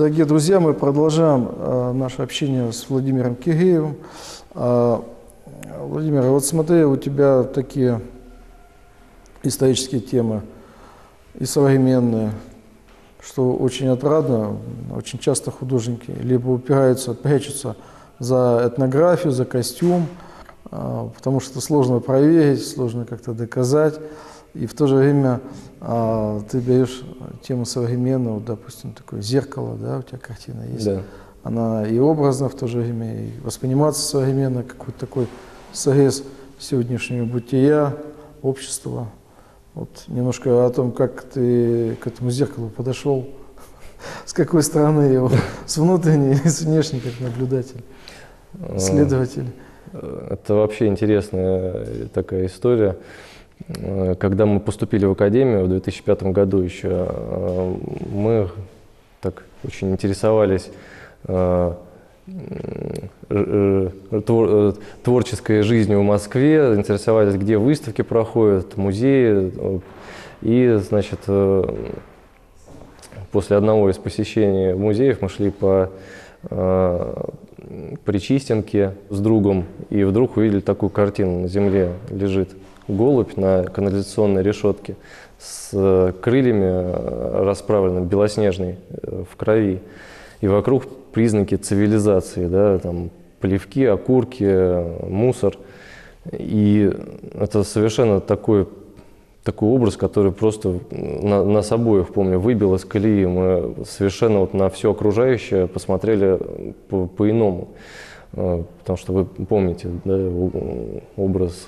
Дорогие друзья, мы продолжаем наше общение с Владимиром Киргеевым. Владимир, вот смотри, у тебя такие исторические темы и современные, что очень отрадно. Очень часто художники либо упираются, прячутся за этнографию, за костюм, потому что сложно проверить, сложно как-то доказать. И в то же время ты берешь тему современную, допустим, такое зеркало, да, у тебя картина есть. Да. Она и образна в то же время, и восприниматься современно, какой-то такой срез сегодняшнего бытия, общества. Вот немножко о том, как ты к этому зеркалу подошел, с какой стороны его, с внутренней или с внешней, как наблюдатель, исследователь. Это вообще интересная такая история. Когда мы поступили в академию в 2005 году еще, мы так очень интересовались творческой жизнью в Москве, интересовались, где выставки проходят, музеи. И, значит, после одного из посещений музеев мы шли по Причистенке с другом, и вдруг увидели такую картину: на земле лежит голубь на канализационной решетке с крыльями расправленными, белоснежной, в крови. И вокруг признаки цивилизации, да, там плевки, окурки, мусор. И это совершенно такой образ, который просто нас обоих, помню, выбил из колеи. Мы совершенно вот на все окружающее посмотрели по-иному. Потому что вы помните, да, образ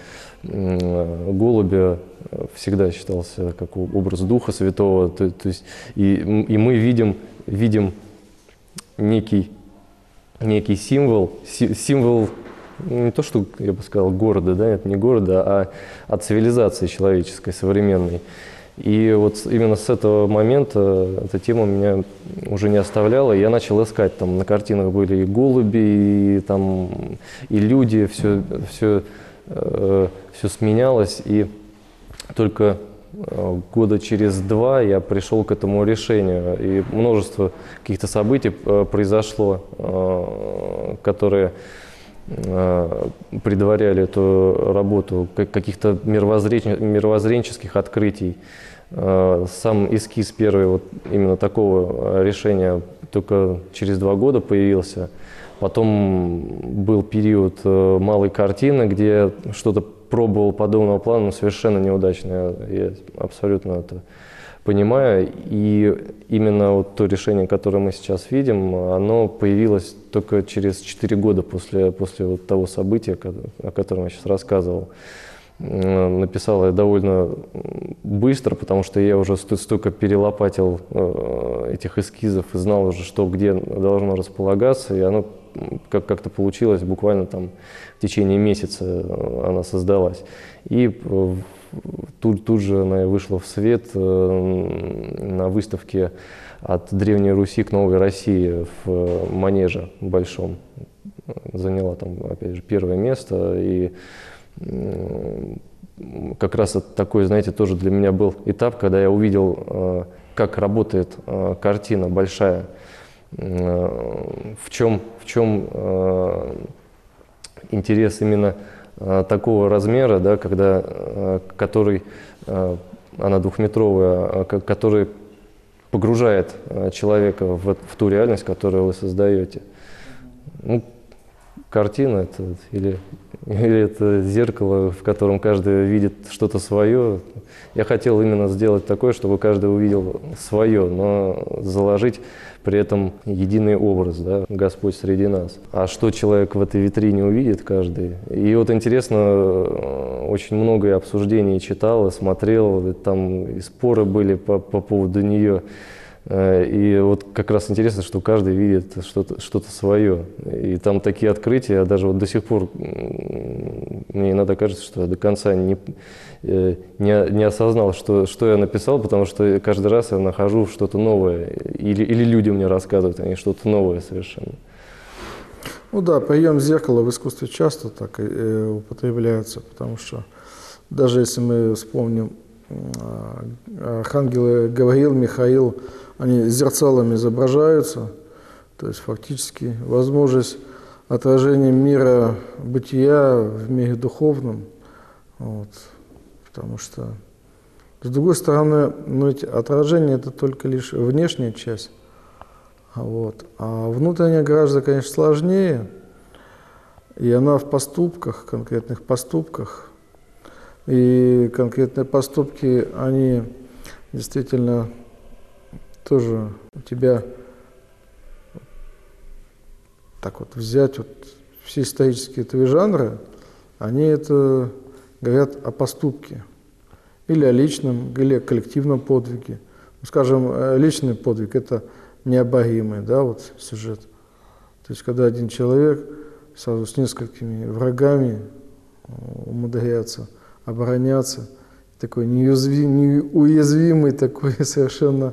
голубя всегда считался как образ Духа Святого. То есть, и мы видим некий символ не то, что я бы сказал города, да, это не города, а от цивилизации человеческой, современной. И вот именно с этого момента эта тема меня уже не оставляла, и я начал искать. Там на картинах были и голуби, и люди, все сменялось. И только года через 2 я пришел к этому решению. И множество каких-то событий произошло, которые предваряли эту работу, каких-то мировоззренческих открытий. Сам эскиз первый вот именно такого решения только через 2 года появился. Потом был период малой картины, где я что-то пробовал подобного плана, но совершенно неудачно. Я абсолютно это понимаю. И именно вот то решение, которое мы сейчас видим, оно появилось только через 4 года после вот того события, о котором я сейчас рассказывал. Написал я довольно быстро, потому что я уже столько перелопатил этих эскизов и знал уже, что где должно располагаться, и оно как-то получилось буквально там в течение месяца она создалась. И тут же она вышла в свет на выставке «От Древней Руси к Новой России» в Манеже большом. Заняла там, опять же, первое место. И как раз это такой, знаете, тоже для меня был этап, когда я увидел, как работает картина большая, в чем интерес именно такого размера, да, который, она двухметровая, который погружает человека в ту реальность, которую вы создаете. Ну, картина это или это зеркало, в котором каждый видит что-то свое. Я хотел именно сделать такое, чтобы каждый увидел свое, но заложить при этом единый образ, да, Господь среди нас. А что человек в этой витрине увидит каждый? И вот интересно, очень много обсуждений читал, смотрел, там и споры были по поводу нее. И вот как раз интересно, что каждый видит что-то свое. И там такие открытия, даже вот до сих пор мне иногда кажется, что я до конца не осознал, что я написал, потому что каждый раз я нахожу что-то новое. Или люди мне рассказывают, они что-то новое совершенно. Ну да, прием зеркала в искусстве часто так употребляется, потому что даже если мы вспомним архангелы Гавриил, Михаил, они зерцалами изображаются, то есть фактически возможность отражения мира бытия в мире духовном. Вот. Потому что, с другой стороны, ну, эти отражения – это только лишь внешняя часть. Вот. А внутренняя гораздо, конечно, сложнее, и она в поступках, конкретных поступках. И конкретные поступки, они действительно тоже у тебя, так вот взять вот все исторические твои жанры, они это говорят о поступке. Или о личном, или о коллективном подвиге. Ну, скажем, личный подвиг – это необоримый, да, вот сюжет. То есть, когда один человек сразу с несколькими врагами умудряется обороняться, такой неуязвимый, такой совершенно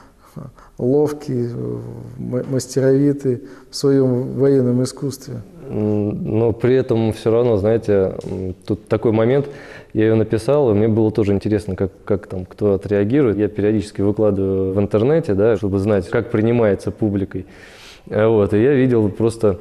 ловкий, мастеровитый в своем военном искусстве. Но при этом все равно, знаете, тут такой момент, я ее написал, и мне было тоже интересно, как там кто отреагирует. Я периодически выкладываю в интернете, да, чтобы знать, как принимается публикой. Вот, и я видел просто,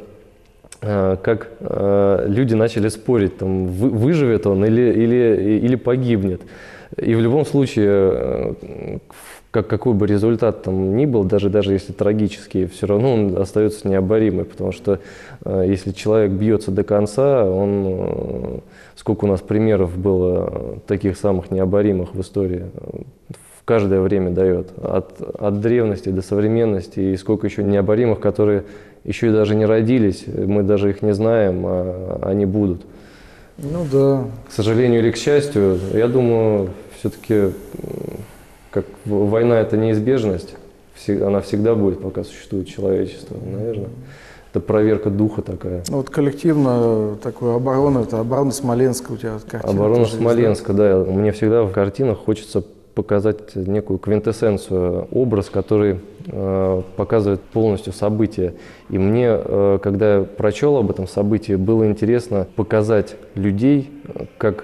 как люди начали спорить, там, выживет он или погибнет. И в любом случае, какой бы результат там ни был, даже если трагический, все равно он остается необоримый, потому что если человек бьется до конца, он, сколько у нас примеров было таких самых необоримых в истории, в каждое время дает, от древности до современности, и сколько еще необоримых, которые еще и даже не родились, мы даже их не знаем, а они будут. Ну да. К сожалению или к счастью, я думаю, все-таки как война – это неизбежность, она всегда будет, пока существует человечество, наверное. Это проверка духа такая. Ну, вот коллективно такую оборону, это оборона Смоленска у тебя картина. Оборона Смоленска, да. Мне всегда в картинах хочется показать некую квинтэссенцию, образ, который показывает полностью события. И мне, когда я прочел об этом событии, было интересно показать людей как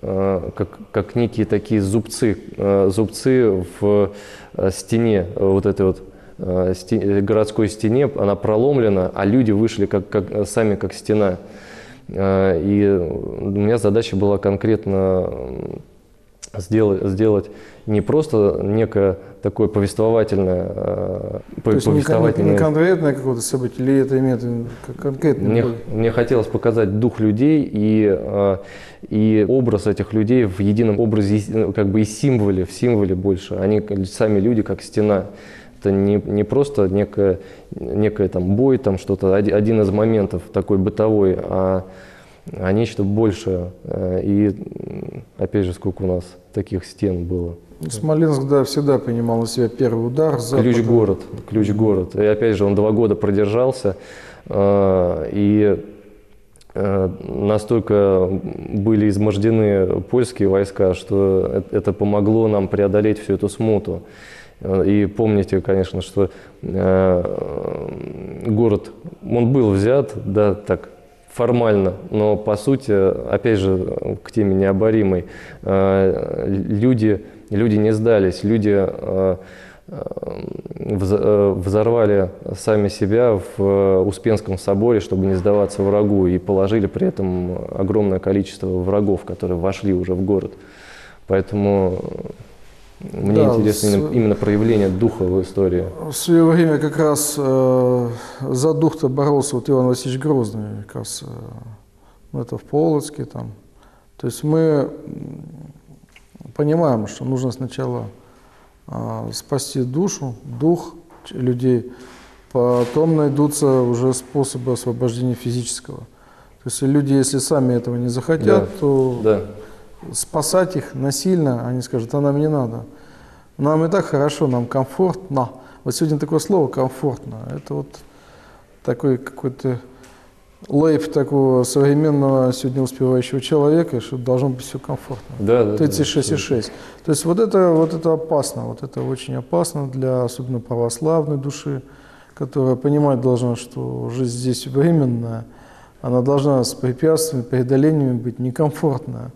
некие такие зубцы в стене, вот этой вот городской стене, она проломлена, а люди вышли сами как стена. И у меня задача была конкретно сделать не просто некое такое повествовательное... То есть не конкретное какое-то событие, или это имеет конкретное? Мне хотелось показать дух людей и образ этих людей в едином образе, как бы и в символе больше. Они сами люди, как стена. Это не просто некое там бой, там что-то, один из моментов такой бытовой, а нечто большее. И опять же, сколько у нас таких стен было. Смоленск, да, всегда принимал на себя первый удар. Ключ-город. И опять же, он 2 года продержался. И настолько были измождены польские войска, что это помогло нам преодолеть всю эту смуту. И помните, конечно, что город, он был взят, да, так формально, но по сути, опять же, к теме необоримой, люди не сдались, люди взорвали сами себя в Успенском соборе, чтобы не сдаваться врагу, и положили при этом огромное количество врагов, которые вошли уже в город. Поэтому мне интересно именно проявление духа в истории. В свое время как раз за дух-то боролся вот Иван Васильевич Грозный, как раз, это в Полоцке там. То есть мы понимаем, что нужно сначала спасти душу, дух людей, потом найдутся уже способы освобождения физического. То есть люди, если сами этого не захотят, то спасать их насильно, они скажут, а нам не надо. Нам и так хорошо, нам комфортно. Вот сегодня такое слово «комфортно». Это вот такой какой-то лейб такого современного сегодня успевающего человека, что должно быть все комфортно. 36,6. То есть вот это опасно, вот это очень опасно для особенно православной души, которая понимать должна, что жизнь здесь временная, она должна с препятствиями, преодолениями быть некомфортная.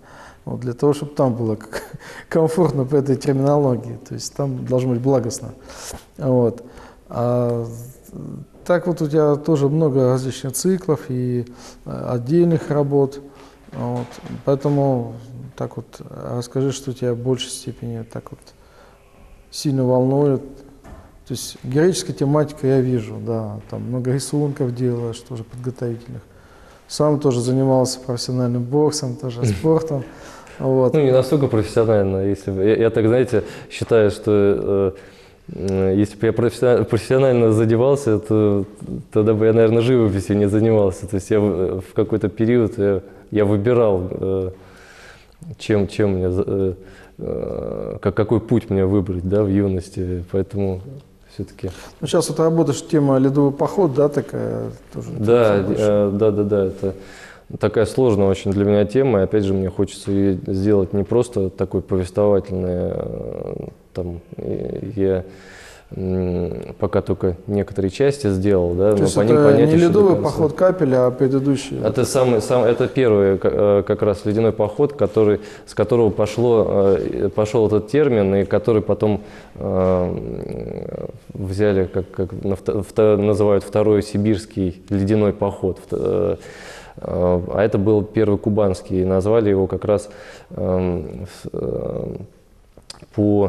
Вот, для того, чтобы там было комфортно по этой терминологии, то есть там должно быть благостно. Вот. А так вот у тебя тоже много различных циклов и отдельных работ. Вот. Поэтому так вот расскажи, что тебя в большей степени так вот сильно волнует. То есть героическая тематика я вижу, да, там много рисунков делаешь, тоже подготовительных. Сам тоже занимался профессиональным боксом, тоже спортом. Вот. Ну, не настолько профессионально. Если я так, знаете, считаю, что если бы я профессионально задевался, то тогда бы я, наверное, живописью не занимался. То есть я в какой-то период я выбирал, чем мне, какой путь мне выбрать, да, в юности. Поэтому все-таки. Ну, сейчас вот работаешь, тема ледовый поход, да, такая тоже? Да, это такая сложная очень для меня тема, и опять же мне хочется ее сделать не просто такой повествовательной, там, я пока только некоторые части сделал, да, то но есть по это ним понять не еще ледовый до конца. поход капель, а предыдущий? Это первый как раз ледяной поход, с которого пошел этот термин, и который потом взяли, как называют, второй сибирский ледяной поход. А это был первый кубанский, и назвали его как раз по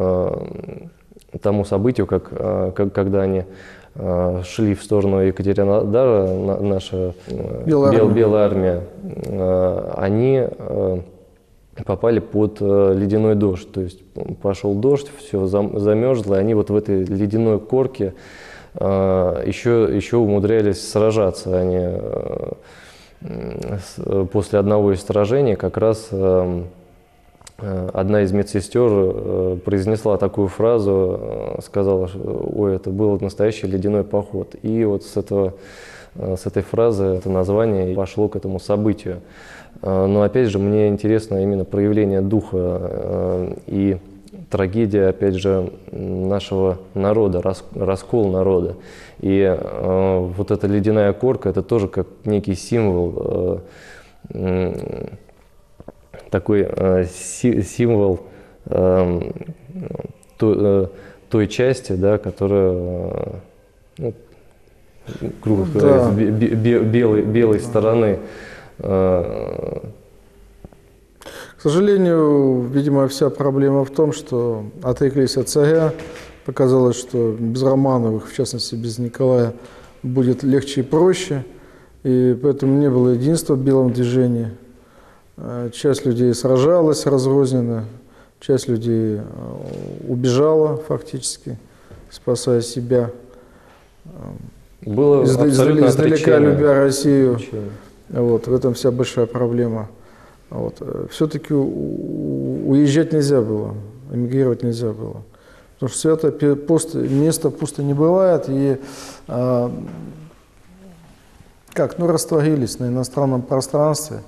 тому событию, когда они шли в сторону Екатеринодара, наша Белая армия, они попали под ледяной дождь. То есть пошел дождь, все замерзло, и они вот в этой ледяной корке еще умудрялись сражаться. Они после одного из сражений как раз одна из медсестер произнесла такую фразу, сказала, что ой, это был настоящий ледяной поход. И вот с этой фразы это название пошло к этому событию. Но опять же, мне интересно именно проявление духа и трагедия, опять же, нашего народа, раскол народа. И вот эта ледяная корка, это тоже как некий символ, такой символ той части, да, которая, ну, грубо говоря, с белой стороны. К сожалению, видимо, вся проблема в том, что отреклись от царя. Показалось, что без Романовых, в частности без Николая, будет легче и проще. И поэтому не было единства в белом движении. Часть людей сражалась разрозненно, часть людей убежала фактически, спасая себя. Было издалека любя Россию. Вот, в этом вся большая проблема. Вот. Все-таки уезжать нельзя было, эмигрировать нельзя было. Потому что святое место пусто не бывает. И растворились на иностранном пространстве.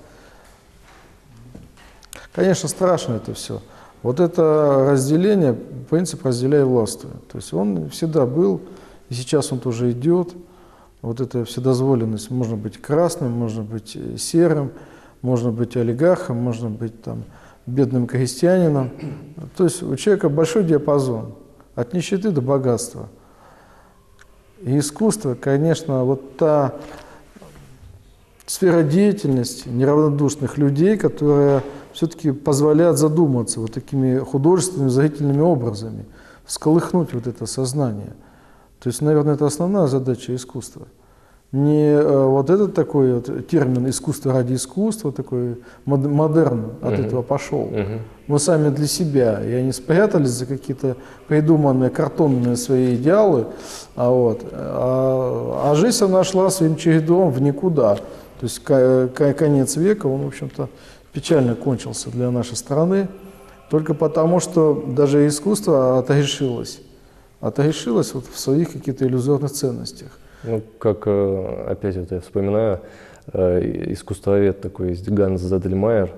Конечно, страшно это все. Вот это разделение, принцип «разделяй и властвуй». То есть он всегда был, и сейчас он тоже идет. Вот эта вседозволенность. Можно быть красным, можно быть серым, можно быть олигархом, можно быть там бедным крестьянином. То есть у человека большой диапазон, от нищеты до богатства. И искусство, конечно, вот та сфера деятельности неравнодушных людей, которая все-таки позволяет задуматься вот такими художественными, зрительными образами, всколыхнуть вот это сознание. То есть, наверное, это основная задача искусства. Не вот этот такой вот термин «искусство ради искусства», такой модерн от этого пошел. Мы сами для себя, и они спрятались за какие-то придуманные картонные свои идеалы, а жизнь она шла своим чередом в никуда. То есть конец века, он, в общем-то, печально кончился для нашей страны, только потому, что даже искусство отрешилось вот в своих каких-то иллюзорных ценностях. Ну, как опять вот я вспоминаю, искусствовед такой есть Ганс Зедельмайер,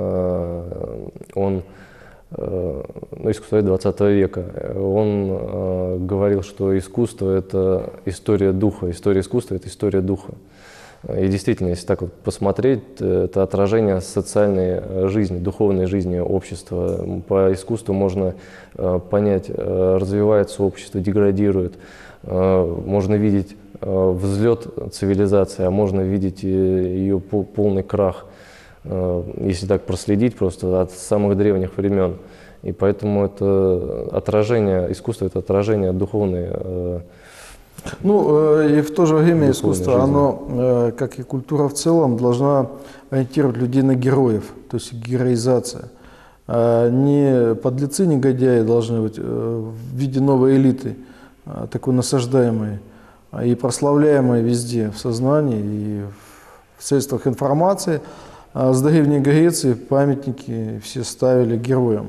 он, искусствовед 20 века, он говорил, что искусство – это история духа, история искусства – это история духа. И действительно, если так вот посмотреть, это отражение социальной жизни, духовной жизни общества. По искусству можно понять, развивается общество, деградирует. Можно видеть взлет цивилизации, а можно видеть ее полный крах, если так проследить просто от самых древних времен. И поэтому это отражение, искусство – это отражение духовной. Ну, и в то же время искусство, жизни. оно, как и культура в целом, должна ориентировать людей на героев, то есть героизация. Не подлецы, негодяи должны быть в виде новой элиты, такой насаждаемой и прославляемой везде, в сознании и в средствах информации. С древней Греции памятники все ставили героям,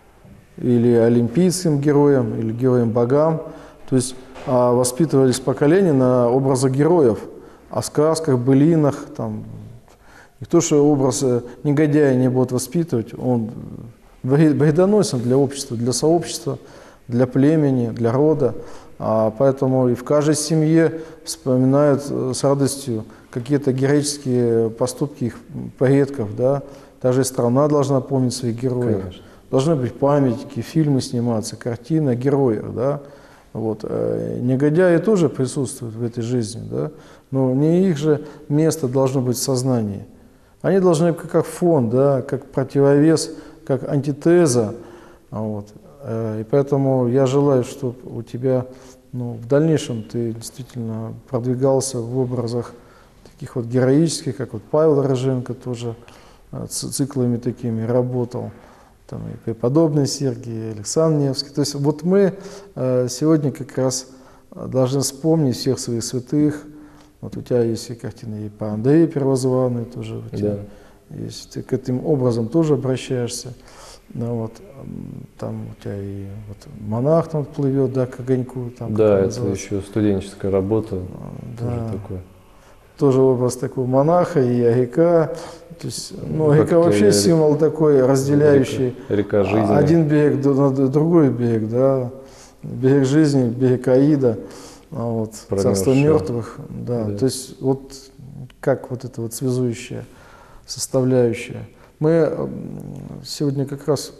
или олимпийским героям, или героям-богам. То есть воспитывались поколения на образах героев, о сказках, былинах. Там. И то, что образ негодяя не будет воспитывать, он вредоносен для общества, для сообщества, для племени, для рода. Поэтому и в каждой семье вспоминают с радостью какие-то героические поступки их предков. Да? Даже страна должна помнить своих героев. Конечно. Должны быть памятники, фильмы сниматься, картины о героях. Да? Вот. Негодяи тоже присутствуют в этой жизни, да? Но не их же место должно быть в сознании. Они должны быть как фон, да? Как противовес, как антитеза. Вот. И поэтому я желаю, чтобы у тебя в дальнейшем ты действительно продвигался в образах таких вот героических, как вот Павел Роженко тоже циклами такими работал. Там и преподобный Сергий, и Александр Невский. То есть вот мы сегодня как раз должны вспомнить всех своих святых. Вот у тебя есть и картины и по Андрею Первозванную тоже у тебя есть. Ты к этим образом тоже обращаешься. Ну, вот, там у тебя и вот монах там плывет, да, к огоньку. Там, да, это еще студенческая работа. Да. Такое. Тоже образ такого монаха и огонька. То есть, река вообще символ такой, разделяющий река жизни. Один берег на другой берег, да, берег жизни, берег Аида, вот, царство мертвых, да. То есть вот как вот эта вот связующая составляющая. Мы сегодня как раз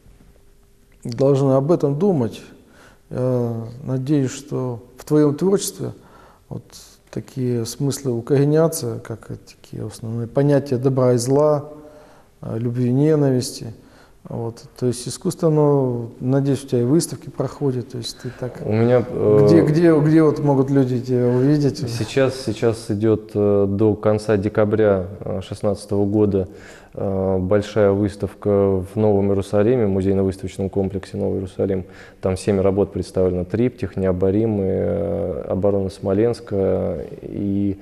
должны об этом думать. Я надеюсь, что в твоем творчестве вот такие смыслы укоренятся, как такие основные понятия добра и зла, любви и ненависти. Вот. То есть искусство, оно, надеюсь, у тебя и выставки проходят, то есть ты так… У меня… Где вот могут люди тебя увидеть? Сейчас идет до конца декабря 2016 года большая выставка в Новом Иерусалиме, музейно-выставочном комплексе Новый Иерусалим. Там 7 работ представлено: «Триптих», «Необоримый», «Оборона Смоленска» и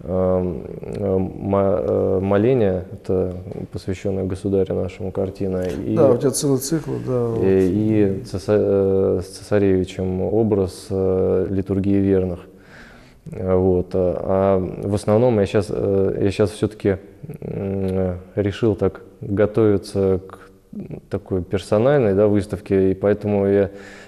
«Моление», это посвященная государю нашему картина. Да, у тебя целый цикл, да. И с цесаревичем образ «Литургии верных». Вот. А в основном я сейчас все-таки решил так готовиться к такой персональной, да, выставке, и поэтому я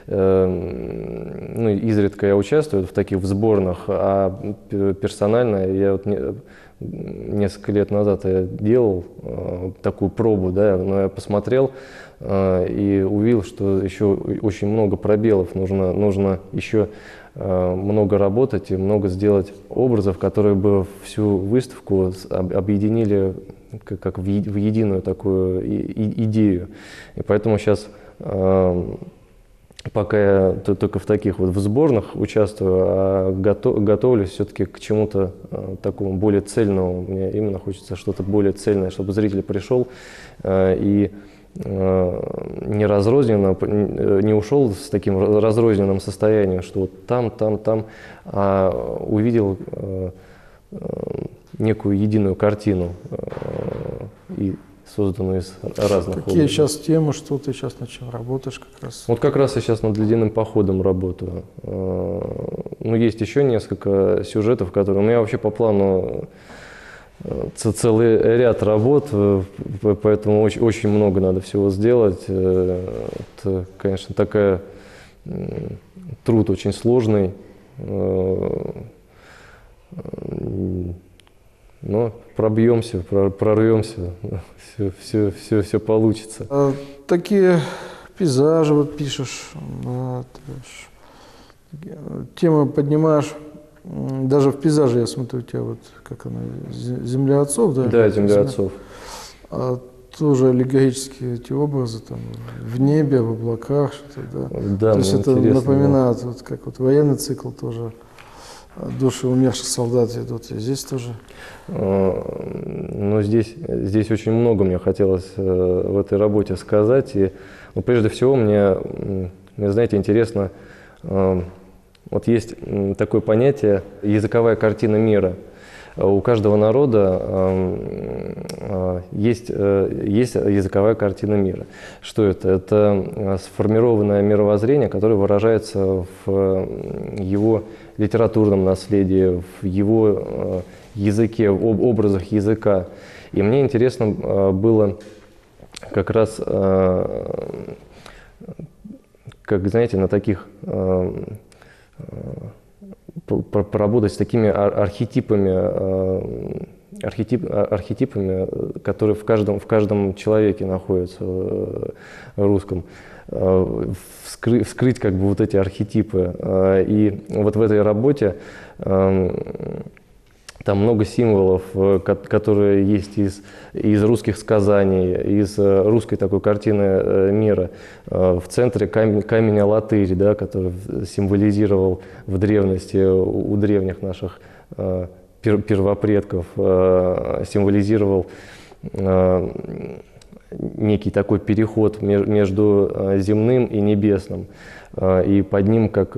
изредка я участвую в таких сборных, а персонально я вот несколько лет назад я делал такую пробу, да, но я посмотрел и увидел, что еще очень много пробелов, нужно еще много работать и много сделать образов, которые бы всю выставку объединили как в единую такую идею. И поэтому сейчас, пока я только в таких вот в сборных участвую, а готовлюсь все-таки к чему-то такому более цельному. Мне именно хочется что-то более цельное, чтобы зритель пришел и не разрозненно, не ушел с таким разрозненным состоянием, что вот там, а увидел некую единую картину и созданную из разных Какие образов. сейчас темы, что ты сейчас над чем работаешь как раз? Вот как раз я сейчас над «Ледяным походом» работаю. Есть еще несколько сюжетов, которые у меня вообще по плану целый ряд работ, поэтому очень много надо всего сделать. Это, конечно, труд очень сложный. но пробьемся, прорвемся, все получится. Такие пейзажи вот пишешь, темы поднимаешь. Даже в пейзаже я смотрю, у тебя вот, как она, «Земля отцов», да? Да, «Земля отцов». Тоже аллегорические эти образы, там, в небе, в облаках, что-то, да? Да, то есть это напоминает, да. вот, как вот военный цикл тоже, души умерших солдат идут, и здесь тоже. Но здесь очень много мне хотелось в этой работе сказать. И, ну, прежде всего, мне, знаете, интересно, вот есть такое понятие «языковая картина мира». У каждого народа есть языковая картина мира. Что это? Это сформированное мировоззрение, которое выражается в его литературном наследии, в его языке, в образах языка. И мне интересно было как раз, как, знаете, на таких поработать с такими архетипами, которые в каждом человеке находятся, русском, вскрыть как бы вот эти архетипы. И вот в этой работе там много символов, которые есть из русских сказаний, из русской такой картины мира. В центре камень Алатырь, да, который символизировал в древности у древних наших первопредков, символизировал некий такой переход между земным и небесным. И под ним, как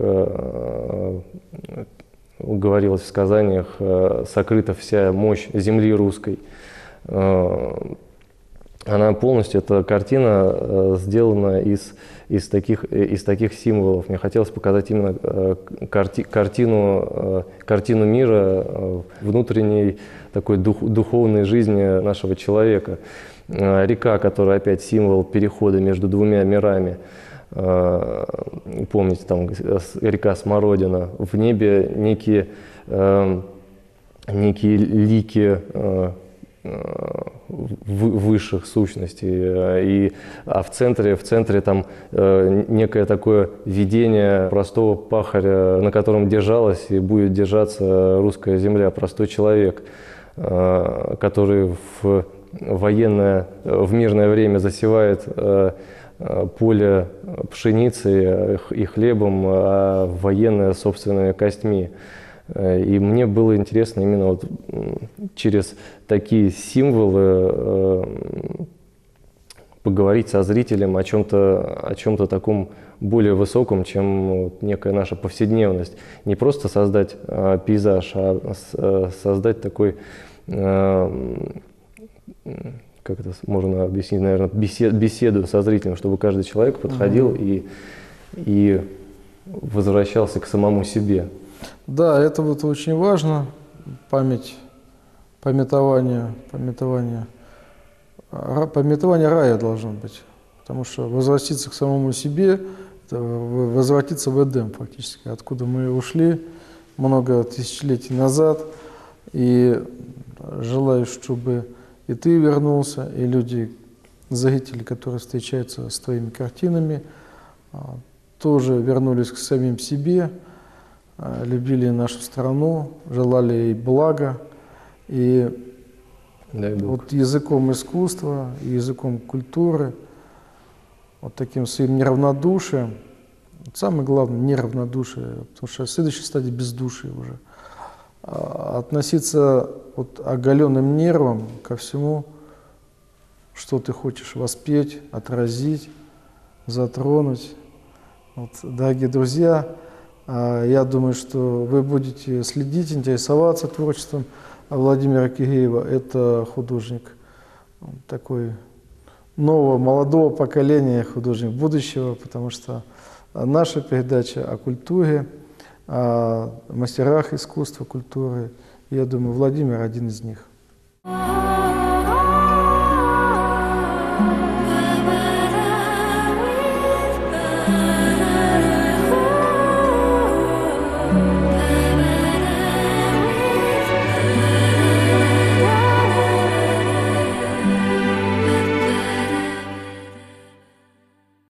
говорилось в сказаниях, сокрыта вся мощь земли русской. Она полностью, эта картина, сделана из таких символов. Мне хотелось показать именно картину мира, внутренней такой духовной жизни нашего человека. Река, которая опять символ перехода между двумя мирами. Помните, там река Смородина, в небе некие лики высших сущностей, а в центре там некое такое видение простого пахаря, на котором держалась и будет держаться русская земля, простой человек, который в мирное время засевает поле пшеницей и хлебом, а военное собственными костьми. И мне было интересно именно вот через такие символы поговорить со зрителем о чем-то таком более высоком, чем некая наша повседневность. Не просто создать пейзаж, а создать такой, как это можно объяснить, наверное, беседу со зрителем, чтобы каждый человек подходил и возвращался к самому себе. Да, это вот очень важно, пометование рая должно быть, потому что возвратиться к самому себе, это возвратиться в Эдем фактически, откуда мы ушли много тысячелетий назад, и желаю, чтобы и ты вернулся, и люди, зрители, которые встречаются с твоими картинами, тоже вернулись к самим себе, любили нашу страну, желали ей блага. И вот языком искусства, языком культуры, вот таким своим неравнодушием, вот самое главное, неравнодушие, потому что следующая стадия бездушия уже. Относиться вот оголенным нервом ко всему, что ты хочешь воспеть, отразить, затронуть. Вот, дорогие друзья, я думаю, что вы будете следить, интересоваться творчеством Владимира Киреева. Это художник такой нового, молодого поколения, художник будущего, потому что наша передача о культуре, о мастерах искусства, культуры. Я думаю, Владимир один из них.